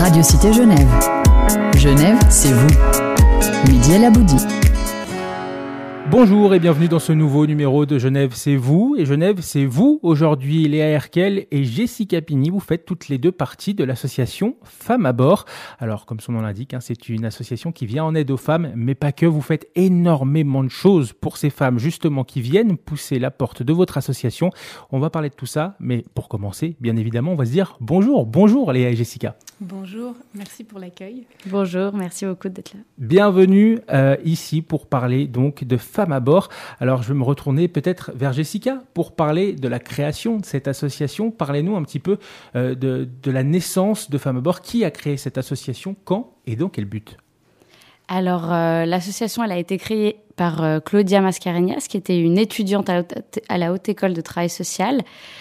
Radio Cité Genève. Genève, c'est vous. Mehdi El Aboudi. Bonjour et bienvenue dans ce nouveau numéro de Genève, c'est vous. Et Genève, c'est vous. Aujourd'hui, Léa Herkel et Jessica Pini, vous faites toutes les deux partie de l'association Femmes à bord. Alors, comme son nom l'indique, c'est une association qui vient en aide aux femmes, mais pas que. Vous faites énormément de choses pour ces femmes, justement, qui viennent pousser la porte de votre association. On va parler de tout ça, mais pour commencer, bien évidemment, on va se dire bonjour. Bonjour Léa et Jessica. Bonjour, merci pour l'accueil. Bonjour, merci beaucoup d'être là. Bienvenue ici pour parler donc de Femmes à bord. Alors je vais me retourner peut-être vers Jessica pour parler de la création de cette association. Parlez-nous un petit peu de la naissance de Femmes à bord. Qui a créé cette association, quand et dans quel but ? Alors l'association, elle a été créée par Claudia Mascarenhas, qui était une étudiante à la Haute École de Travail Social.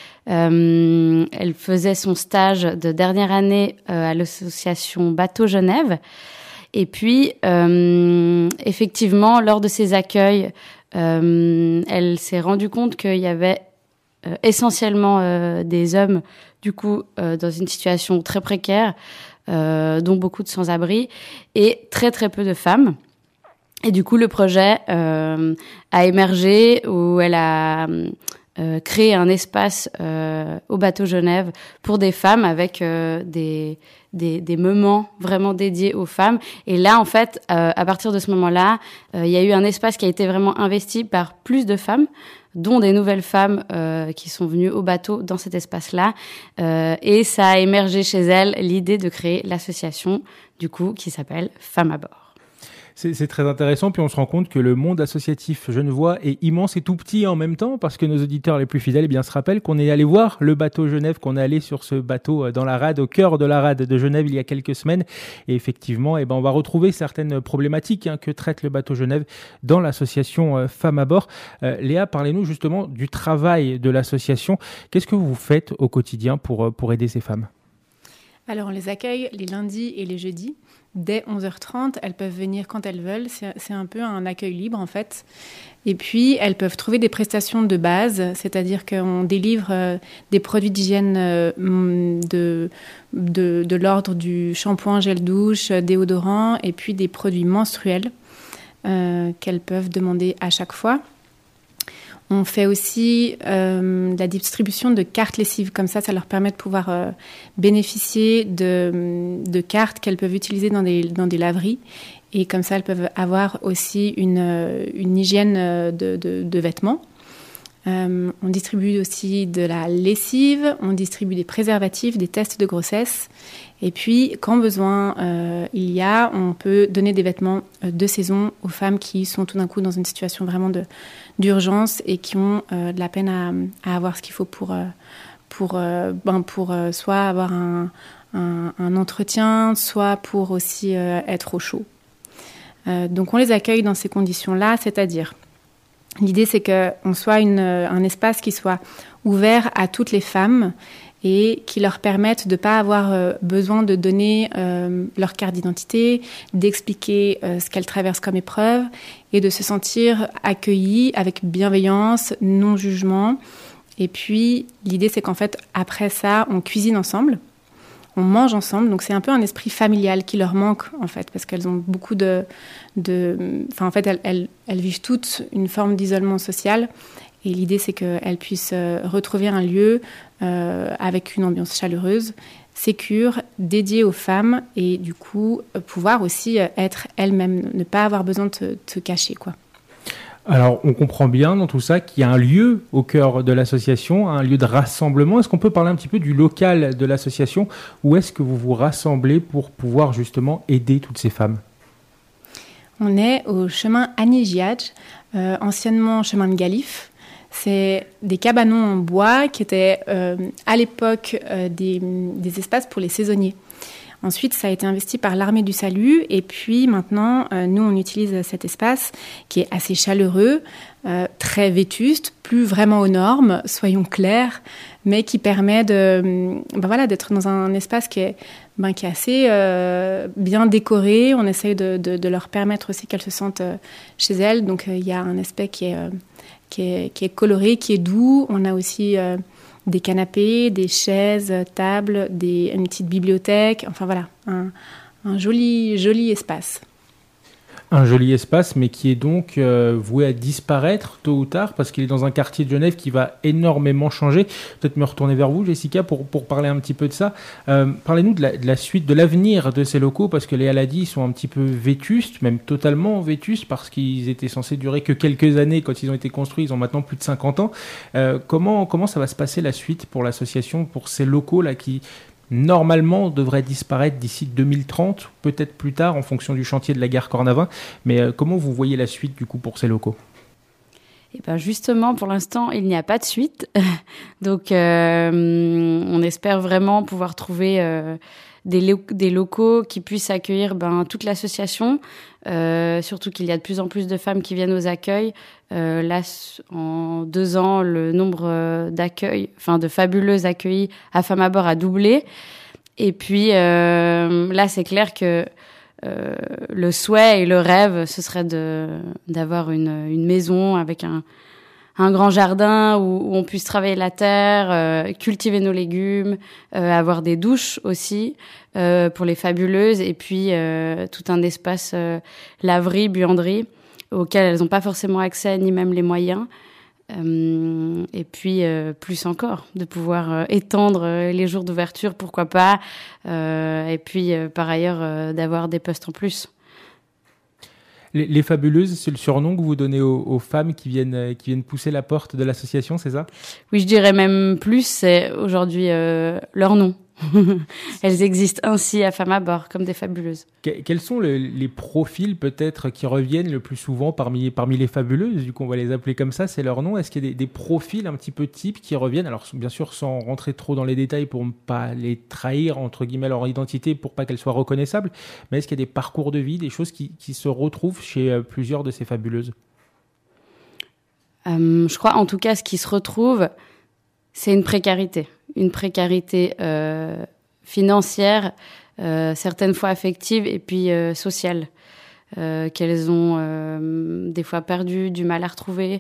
Elle faisait son stage de dernière année à l'association Bateau Genève. Et puis, effectivement, lors de ses accueils, elle s'est rendue compte qu'il y avait essentiellement des hommes, du coup, dans une situation très précaire, dont beaucoup de sans-abri, et très très peu de femmes. Et du coup, le projet a émergé où elle a créé un espace au Bateau Genève pour des femmes avec des moments vraiment dédiés aux femmes. Et là, en fait, à partir de ce moment-là, il y a eu un espace qui a été vraiment investi par plus de femmes, dont des nouvelles femmes qui sont venues au bateau dans cet espace-là. Et ça a émergé chez elles l'idée de créer l'association, du coup, qui s'appelle Femmes à bord. C'est très intéressant, puis on se rend compte que le monde associatif genevois est immense et tout petit en même temps, parce que nos auditeurs les plus fidèles se rappellent qu'on est allé voir le bateau Genève, qu'on est allé sur ce bateau dans la rade, au cœur de la rade de Genève il y a quelques semaines, et effectivement on va retrouver certaines problématiques que traite le bateau Genève dans l'association Femmes à bord. Léa, parlez-nous justement du travail de l'association. Qu'est-ce que vous faites au quotidien pour aider ces femmes ? Alors, on les accueille les lundis et les jeudis. Dès 11h30, elles peuvent venir quand elles veulent. C'est un peu un accueil libre, en fait. Et puis, elles peuvent trouver des prestations de base, c'est-à-dire qu'on délivre des produits d'hygiène de l'ordre du shampoing, gel douche, déodorant, et puis des produits menstruels qu'elles peuvent demander à chaque fois. On fait aussi la distribution de cartes lessives. Comme ça leur permet de pouvoir bénéficier de cartes qu'elles peuvent utiliser dans des laveries. Et comme ça, elles peuvent avoir aussi une hygiène de vêtements. On distribue aussi de la lessive, on distribue des préservatifs, des tests de grossesse. Et puis, quand besoin on peut donner des vêtements de saison aux femmes qui sont tout d'un coup dans une situation vraiment d'urgence et qui ont de la peine à avoir ce qu'il faut pour soit avoir un entretien, soit pour aussi être au chaud. Donc, on les accueille dans ces conditions-là, c'est-à-dire... L'idée, c'est qu'on soit un espace qui soit ouvert à toutes les femmes et qui leur permette de ne pas avoir besoin de donner leur carte d'identité, d'expliquer ce qu'elles traversent comme épreuve et de se sentir accueillies avec bienveillance, non-jugement. Et puis, l'idée, c'est qu'en fait, après ça, on cuisine ensemble. On mange ensemble, donc c'est un peu un esprit familial qui leur manque, en fait, parce qu'elles ont beaucoup elles vivent toutes une forme d'isolement social, et l'idée, c'est qu'elles puissent retrouver un lieu avec une ambiance chaleureuse, sécure, dédiée aux femmes, et du coup, pouvoir aussi être elles-mêmes, ne pas avoir besoin de te cacher, quoi. Alors, on comprend bien dans tout ça qu'il y a un lieu au cœur de l'association, un lieu de rassemblement. Est-ce qu'on peut parler un petit peu du local de l'association ? Où est-ce que vous vous rassemblez pour pouvoir justement aider toutes ces femmes ? On est au chemin Annie Giage, anciennement chemin de Galif. C'est des cabanons en bois qui étaient à l'époque des espaces pour les saisonniers. Ensuite, ça a été investi par l'Armée du Salut. Et puis maintenant, nous, on utilise cet espace qui est assez chaleureux, très vétuste, plus vraiment aux normes, soyons clairs, mais qui permet d'être dans un espace qui est assez bien décoré. On essaye de leur permettre aussi qu'elles se sentent chez elles. Donc, il y a un aspect qui est coloré, qui est doux. On a aussi des canapés, des chaises, tables, une petite bibliothèque, enfin voilà, un joli espace. Un joli espace, mais qui est donc voué à disparaître tôt ou tard, parce qu'il est dans un quartier de Genève qui va énormément changer. Peut-être me retourner vers vous, Jessica, pour parler un petit peu de ça. Parlez-nous de la suite, de l'avenir de ces locaux, parce que Léa l'a dit, ils sont un petit peu vétustes, même totalement vétustes, parce qu'ils étaient censés durer que quelques années quand ils ont été construits. Ils ont maintenant plus de 50 ans. Comment ça va se passer la suite pour l'association, pour ces locaux-là qui normalement devrait disparaître d'ici 2030, peut-être plus tard en fonction du chantier de la gare Cornavin. Mais comment vous voyez la suite du coup pour ces locaux ? Et ben justement, pour l'instant, il n'y a pas de suite. Donc, on espère vraiment pouvoir trouver des locaux qui puissent accueillir toute l'association. Surtout qu'il y a de plus en plus de femmes qui viennent aux accueils. Là, en 2 ans, le nombre d'accueils, de fabuleuses accueillies à Femmes à bord a doublé. Et puis là, c'est clair que le souhait et le rêve, ce serait d'avoir une maison avec un grand jardin où on puisse travailler la terre, cultiver nos légumes, avoir des douches aussi pour les fabuleuses, et puis tout un espace laverie, buanderie auquel elles n'ont pas forcément accès ni même les moyens. Et puis plus encore, de pouvoir étendre les jours d'ouverture, pourquoi pas, et puis par ailleurs d'avoir des postes en plus. Les fabuleuses, c'est le surnom que vous donnez aux femmes qui viennent pousser la porte de l'association, c'est ça ? Oui, je dirais même plus, c'est aujourd'hui leur nom. Elles existent ainsi à Femmes à bord, comme des fabuleuses. Quels sont les profils peut-être qui reviennent le plus souvent parmi les fabuleuses ? Du coup, on va les appeler comme ça, c'est leur nom. Est-ce qu'il y a des profils un petit peu types qui reviennent ? Alors, bien sûr, sans rentrer trop dans les détails pour ne pas les trahir, entre guillemets, leur identité, pour pas qu'elles soient reconnaissables. Mais est-ce qu'il y a des parcours de vie, des choses qui se retrouvent chez plusieurs de ces fabuleuses ? Je crois, en tout cas, ce qui se retrouve, c'est une précarité. Une précarité financière, certaines fois affective et puis sociale, qu'elles ont des fois perdu, du mal à retrouver.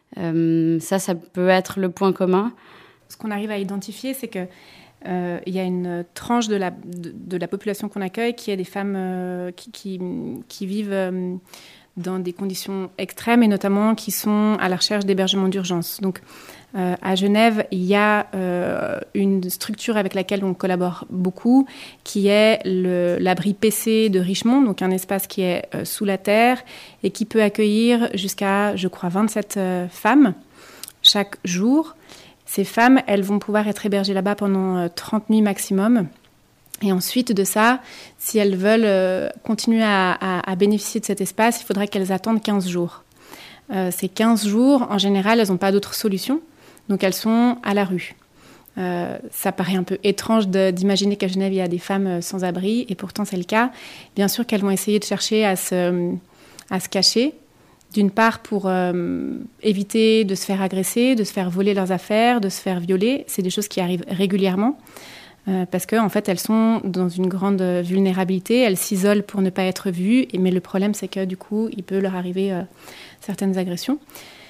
Ça peut être le point commun. Ce qu'on arrive à identifier, c'est que il y a une tranche de la population qu'on accueille qui est des femmes qui vivent dans des conditions extrêmes et notamment qui sont à la recherche d'hébergement d'urgence. Donc, à Genève, il y a une structure avec laquelle on collabore beaucoup, qui est l'abri PC de Richemont, donc un espace qui est sous la terre et qui peut accueillir jusqu'à, je crois, 27 femmes chaque jour. Ces femmes, elles vont pouvoir être hébergées là-bas pendant 30 nuits maximum. Et ensuite de ça, si elles veulent continuer à bénéficier de cet espace, il faudrait qu'elles attendent 15 jours. Ces 15 jours, en général, elles n'ont pas d'autre solution. Donc, elles sont à la rue. Ça paraît un peu étrange d'imaginer qu'à Genève, il y a des femmes sans abri, et pourtant, c'est le cas. Bien sûr qu'elles vont essayer de chercher à se cacher, d'une part pour éviter de se faire agresser, de se faire voler leurs affaires, de se faire violer. C'est des choses qui arrivent régulièrement, parce qu'en fait, elles sont dans une grande vulnérabilité. Elles s'isolent pour ne pas être vues, mais le problème, c'est que du coup, il peut leur arriver certaines agressions.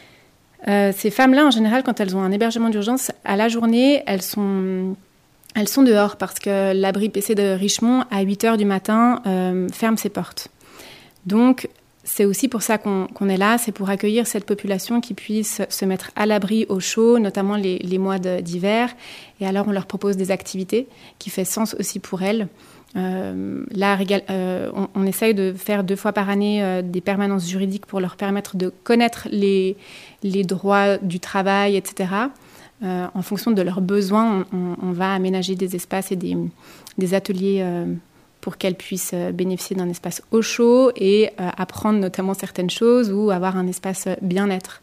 Ces femmes-là, en général, quand elles ont un hébergement d'urgence, à la journée, elles sont dehors parce que l'abri PC de Richemont, à 8h du matin, ferme ses portes. Donc, c'est aussi pour ça qu'on est là, c'est pour accueillir cette population qui puisse se mettre à l'abri au chaud, notamment les mois d'hiver. Et alors, on leur propose des activités qui font sens aussi pour elles. Là, on essaye de faire 2 fois par année des permanences juridiques pour leur permettre de connaître les droits du travail, etc. En fonction de leurs besoins, on va aménager des espaces et des ateliers pour qu'elles puissent bénéficier d'un espace au chaud et apprendre notamment certaines choses ou avoir un espace bien-être.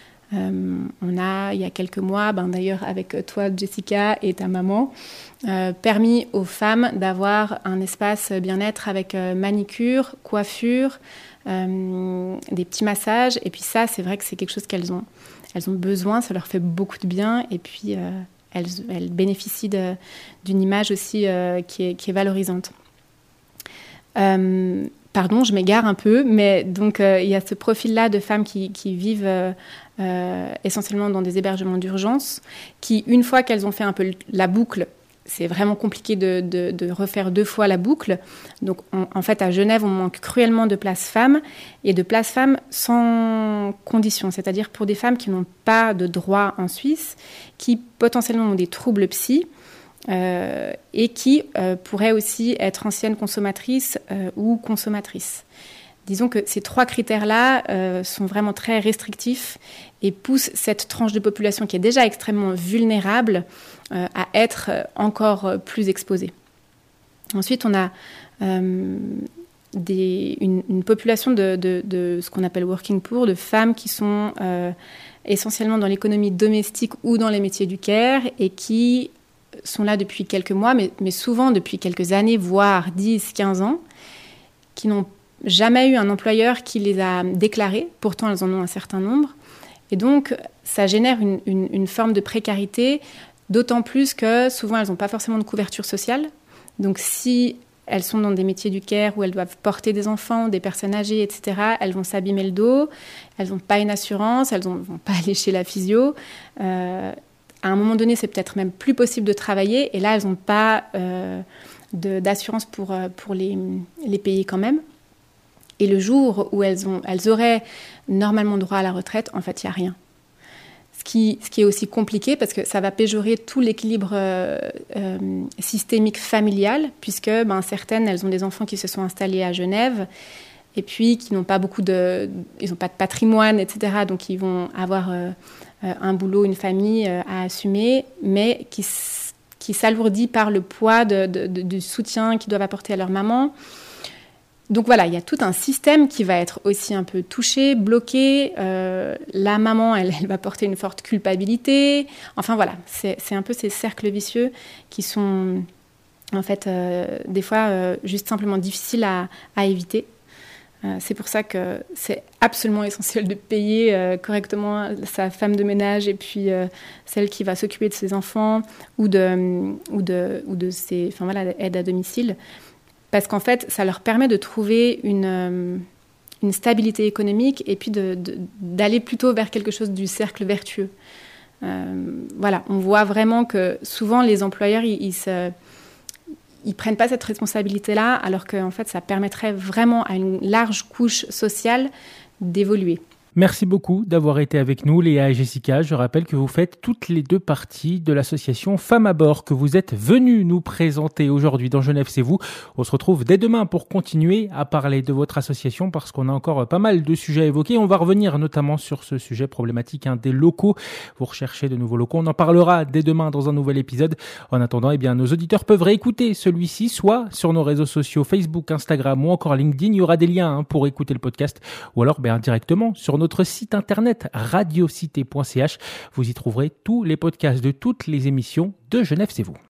On a, il y a quelques mois, d'ailleurs avec toi, Jessica, et ta maman, permis aux femmes d'avoir un espace bien-être avec manicure, coiffure, des petits massages. Et puis ça, c'est vrai que c'est quelque chose qu'elles ont besoin, ça leur fait beaucoup de bien. Et puis, elles bénéficient d'une image aussi qui est valorisante. Pardon, je m'égare un peu, mais donc il y a ce profil-là de femmes qui vivent essentiellement dans des hébergements d'urgence, qui, une fois qu'elles ont fait un peu la boucle, c'est vraiment compliqué de refaire 2 fois la boucle. Donc, en fait, à Genève, on manque cruellement de places femmes, et de places femmes sans conditions, c'est-à-dire pour des femmes qui n'ont pas de droit en Suisse, qui potentiellement ont des troubles psy, et qui pourraient aussi être anciennes consommatrices ou consommatrices. Disons que ces 3 critères-là sont vraiment très restrictifs et poussent cette tranche de population qui est déjà extrêmement vulnérable à être encore plus exposée. Ensuite, on a une population de ce qu'on appelle working poor, de femmes qui sont essentiellement dans l'économie domestique ou dans les métiers du care et qui sont là depuis quelques mois, mais souvent depuis quelques années, voire 10, 15 ans, qui n'ont jamais eu un employeur qui les a déclarées. Pourtant, elles en ont un certain nombre. Et donc, ça génère une forme de précarité, d'autant plus que souvent, elles n'ont pas forcément de couverture sociale. Donc, si elles sont dans des métiers du care où elles doivent porter des enfants, des personnes âgées, etc., elles vont s'abîmer le dos, elles n'ont pas une assurance, elles ne vont pas aller chez la physio. À un moment donné, c'est peut-être même plus possible de travailler. Et là, elles n'ont pas d'assurance pour les payer quand même. Et le jour où elles auraient normalement droit à la retraite, en fait, il n'y a rien. Ce qui est aussi compliqué parce que ça va péjorer tout l'équilibre systémique familial, puisque certaines, elles ont des enfants qui se sont installés à Genève et puis qui n'ont pas ils n'ont pas de patrimoine, etc. Donc, ils vont avoir un boulot, une famille à assumer, mais qui s'alourdit par le poids du soutien qu'ils doivent apporter à leur maman. Donc voilà, il y a tout un système qui va être aussi un peu touché, bloqué. La maman, elle va porter une forte culpabilité. Enfin voilà, c'est un peu ces cercles vicieux qui sont en fait des fois juste simplement difficiles à éviter. C'est pour ça que c'est absolument essentiel de payer correctement sa femme de ménage et puis celle qui va s'occuper de ses enfants ou de ses aides à domicile. Parce qu'en fait, ça leur permet de trouver une stabilité économique et puis d'aller plutôt vers quelque chose du cercle vertueux. Voilà, on voit vraiment que souvent les employeurs, ils prennent pas cette responsabilité-là, alors qu'en fait, ça permettrait vraiment à une large couche sociale d'évoluer. Merci beaucoup d'avoir été avec nous, Léa et Jessica. Je rappelle que vous faites toutes les 2 parties de l'association Femmes à bord que vous êtes venues nous présenter aujourd'hui dans Genève, c'est vous. On se retrouve dès demain pour continuer à parler de votre association parce qu'on a encore pas mal de sujets à évoquer. On va revenir notamment sur ce sujet problématique des locaux. Vous recherchez de nouveaux locaux. On en parlera dès demain dans un nouvel épisode. En attendant, nos auditeurs peuvent réécouter celui-ci soit sur nos réseaux sociaux Facebook, Instagram ou encore LinkedIn. Il y aura des liens pour écouter le podcast ou alors directement sur notre site internet radiocité.ch. Vous y trouverez tous les podcasts de toutes les émissions de Genève, c'est vous.